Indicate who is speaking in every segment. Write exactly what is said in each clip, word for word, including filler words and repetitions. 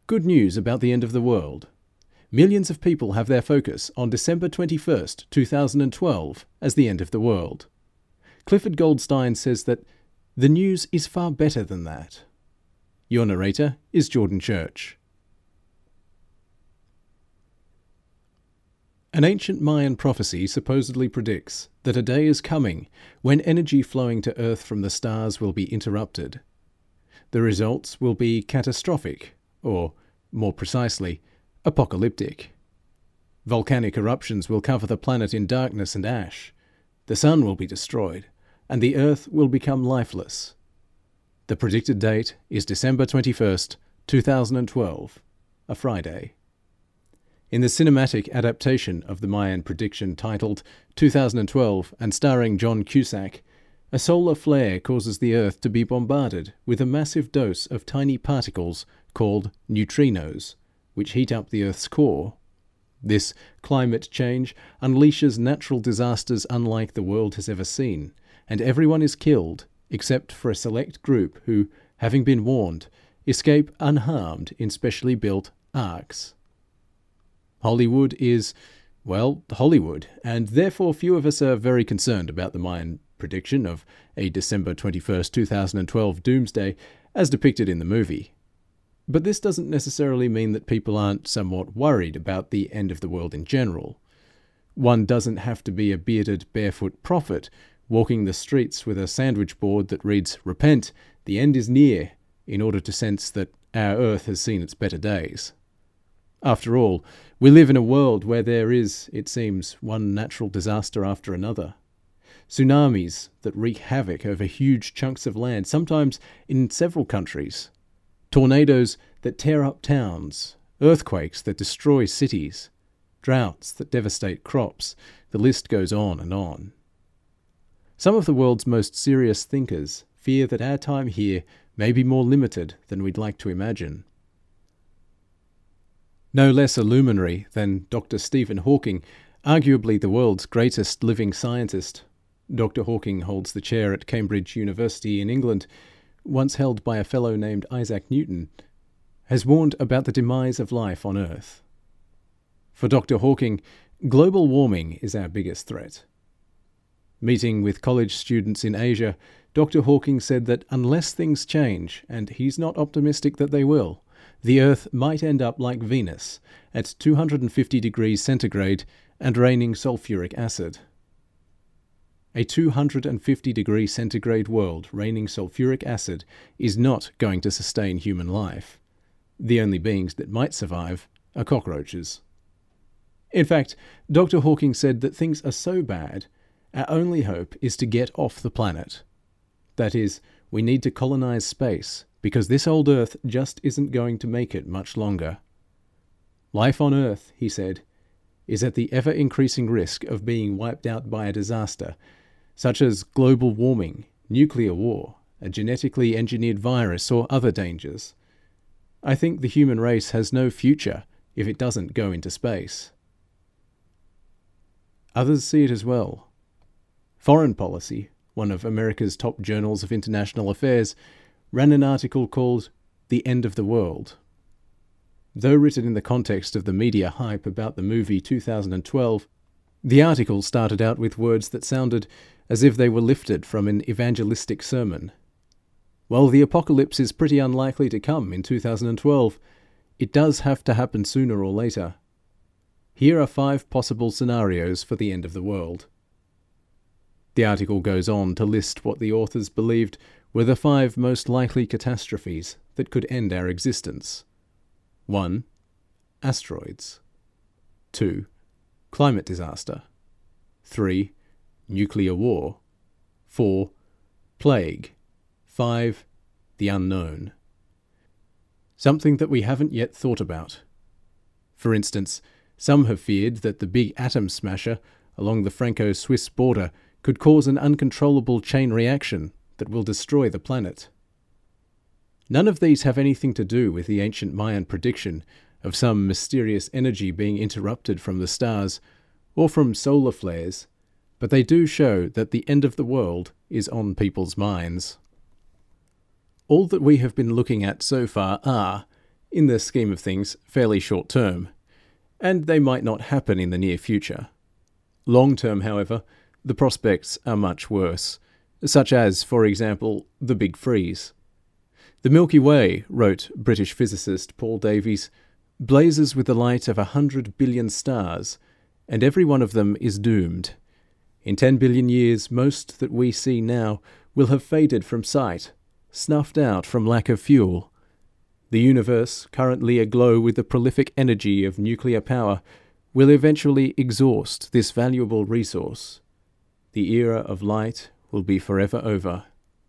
Speaker 1: Good news about the end of the world. Millions of people have their focus on December twenty-first, two thousand twelve as the end of the world. Clifford Goldstein says that the news is far better than that. Your narrator is Jordan Church. An ancient Mayan prophecy supposedly predicts that a day is coming when energy flowing to Earth from the stars will be interrupted. The results will be catastrophic, or, more precisely, apocalyptic. Volcanic eruptions will cover the planet in darkness and ash. The sun will be destroyed, and the Earth will become lifeless. The predicted date is December twenty-first, two thousand twelve, a Friday. In the cinematic adaptation of the Mayan prediction titled two thousand twelve and starring John Cusack, a solar flare causes the Earth to be bombarded with a massive dose of tiny particles called neutrinos, which heat up the Earth's core. This climate change unleashes natural disasters unlike the world has ever seen, and everyone is killed except for a select group who, having been warned, escape unharmed in specially built arks. Hollywood is, well, Hollywood, and therefore few of us are very concerned about the Mayan prediction of a December twenty-first, two thousand twelve doomsday as depicted in the movie. But this doesn't necessarily mean that people aren't somewhat worried about the end of the world in general. One doesn't have to be a bearded, barefoot prophet walking the streets with a sandwich board that reads, "Repent, the end is near," in order to sense that our Earth has seen its better days. After all, we live in a world where there is, it seems, one natural disaster after another. Tsunamis that wreak havoc over huge chunks of land, sometimes in several countries. Tornadoes that tear up towns. Earthquakes that destroy cities. Droughts that devastate crops. The list goes on and on. Some of the world's most serious thinkers fear that our time here may be more limited than we'd like to imagine. No less a luminary than Doctor Stephen Hawking, arguably the world's greatest living scientist. Doctor Hawking holds the chair at Cambridge University in England, once held by a fellow named Isaac Newton, has warned about the demise of life on Earth. For Doctor Hawking, global warming is our biggest threat. Meeting with college students in Asia, Doctor Hawking said that unless things change, and he's not optimistic that they will, the Earth might end up like Venus, at two hundred fifty degrees centigrade and raining sulfuric acid. A two hundred fifty degree centigrade world raining sulfuric acid is not going to sustain human life. The only beings that might survive are cockroaches. In fact, Doctor Hawking said that things are so bad, our only hope is to get off the planet. That is, we need to colonize space, because this old Earth just isn't going to make it much longer. Life on Earth, he said, is at the ever-increasing risk of being wiped out by a disaster, such as global warming, nuclear war, a genetically engineered virus, or other dangers. I think the human race has no future if it doesn't go into space. Others see it as well. Foreign Policy, one of America's top journals of international affairs, ran an article called "The End of the World." Though written in the context of the media hype about the movie two thousand twelve, the article started out with words that sounded as if they were lifted from an evangelistic sermon. While the apocalypse is pretty unlikely to come in two thousand twelve, it does have to happen sooner or later. Here are five possible scenarios for the end of the world. The article goes on to list what the authors believed were the five most likely catastrophes that could end our existence. one. Asteroids. two. Climate disaster. three. Nuclear war. four. Plague. five. The unknown. Something that we haven't yet thought about. For instance, some have feared that the big atom smasher along the Franco-Swiss border could cause an uncontrollable chain reaction that will destroy the planet. None of these have anything to do with the ancient Mayan prediction of some mysterious energy being interrupted from the stars or from solar flares, but they do show that the end of the world is on people's minds. All that we have been looking at so far are, in the scheme of things, fairly short term, and they might not happen in the near future. Long term, however, the prospects are much worse, such as, for example, the Big Freeze. The Milky Way, wrote British physicist Paul Davies, blazes with the light of a hundred billion stars, and every one of them is doomed. In ten billion years, most that we see now will have faded from sight, snuffed out from lack of fuel. The universe, currently aglow with the prolific energy of nuclear power, will eventually exhaust this valuable resource. The era of light will be forever over.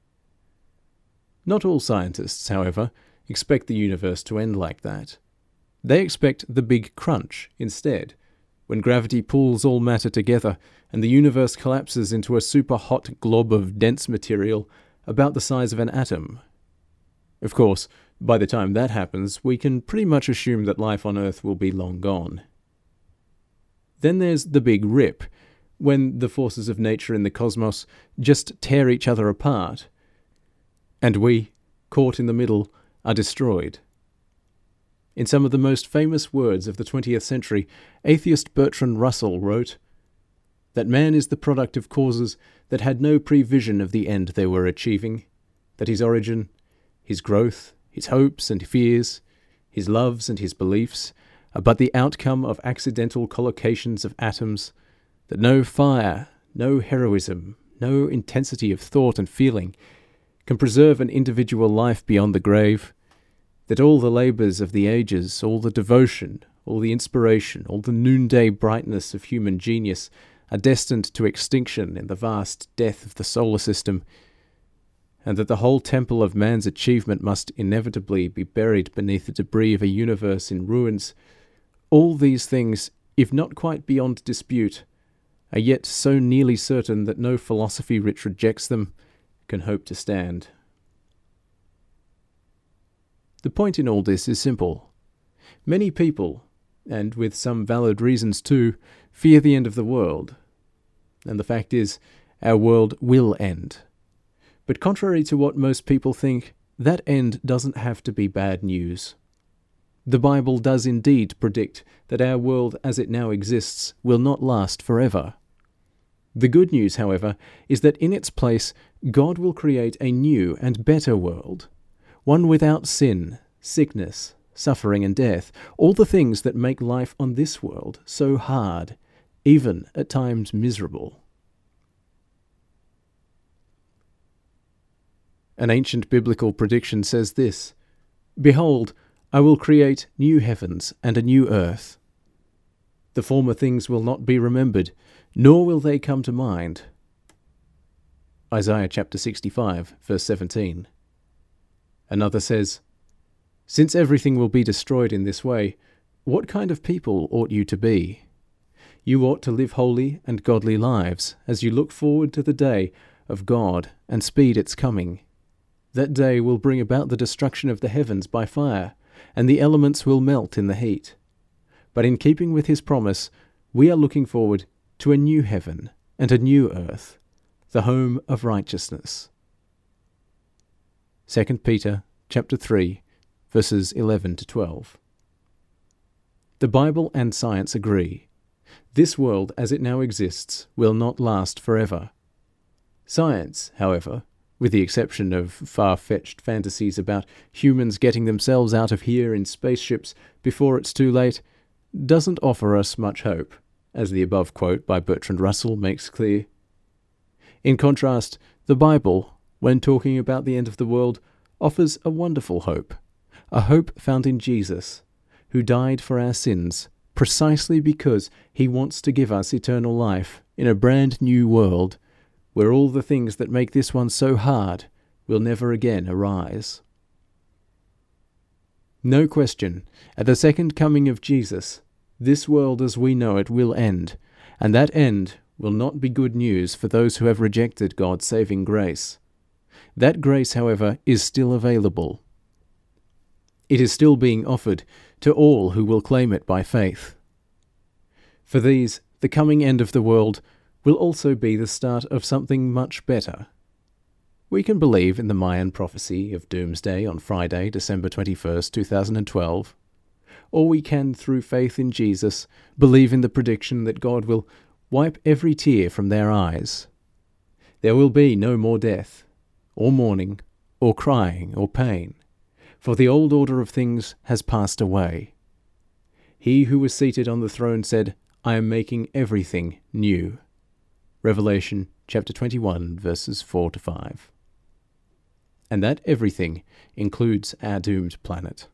Speaker 1: Not all scientists, however, expect the universe to end like that. They expect the Big Crunch instead, when gravity pulls all matter together and the universe collapses into a super-hot glob of dense material about the size of an atom. Of course, by the time that happens, we can pretty much assume that life on Earth will be long gone. Then there's the Big Rip, when the forces of nature in the cosmos just tear each other apart, and we, caught in the middle, are destroyed. In some of the most famous words of the twentieth century, atheist Bertrand Russell wrote that man is the product of causes that had no prevision of the end they were achieving, that his origin, his growth, his hopes and fears, his loves and his beliefs are but the outcome of accidental collocations of atoms, that no fire, no heroism, no intensity of thought and feeling can preserve an individual life beyond the grave, that all the labours of the ages, all the devotion, all the inspiration, all the noonday brightness of human genius are destined to extinction in the vast death of the solar system, and that the whole temple of man's achievement must inevitably be buried beneath the debris of a universe in ruins. All these things, if not quite beyond dispute, are yet so nearly certain that no philosophy which rejects them can hope to stand. The point in all this is simple. Many people, and with some valid reasons too, fear the end of the world. And the fact is, our world will end. But contrary to what most people think, that end doesn't have to be bad news. The Bible does indeed predict that our world as it now exists will not last forever. The good news, however, is that in its place, God will create a new and better world, one without sin, sickness, suffering and death, all the things that make life on this world so hard, even at times miserable. An ancient biblical prediction says this: "Behold, I will create new heavens and a new earth. The former things will not be remembered, nor will they come to mind." Isaiah chapter sixty-five, verse seventeen. Another says, "Since everything will be destroyed in this way, what kind of people ought you to be? You ought to live holy and godly lives as you look forward to the day of God and speed its coming. That day will bring about the destruction of the heavens by fire, and the elements will melt in the heat. But in keeping with his promise, we are looking forward to a new heaven and a new earth, the home of righteousness." Second Peter chapter three, verses eleven to twelve. The Bible and science agree. This world as it now exists will not last forever. Science, however, with the exception of far-fetched fantasies about humans getting themselves out of here in spaceships before it's too late, doesn't offer us much hope, as the above quote by Bertrand Russell makes clear. In contrast, the Bible, when talking about the end of the world, offers a wonderful hope, a hope found in Jesus, who died for our sins, precisely because he wants to give us eternal life in a brand new world, where all the things that make this one so hard will never again arise. No question, at the second coming of Jesus, this world as we know it will end, and that end will not be good news for those who have rejected God's saving grace. That grace, however, is still available. It is still being offered to all who will claim it by faith. For these, the coming end of the world will also be the start of something much better. We can believe in the Mayan prophecy of doomsday on Friday, December twenty-first, two thousand twelve, or we can, through faith in Jesus, believe in the prediction that God will wipe every tear from their eyes. There will be no more death, or mourning, or crying, or pain, for the old order of things has passed away. He who was seated on the throne said, I am making everything new. Revelation chapter twenty-one, verses four to five. And that everything includes our doomed planet.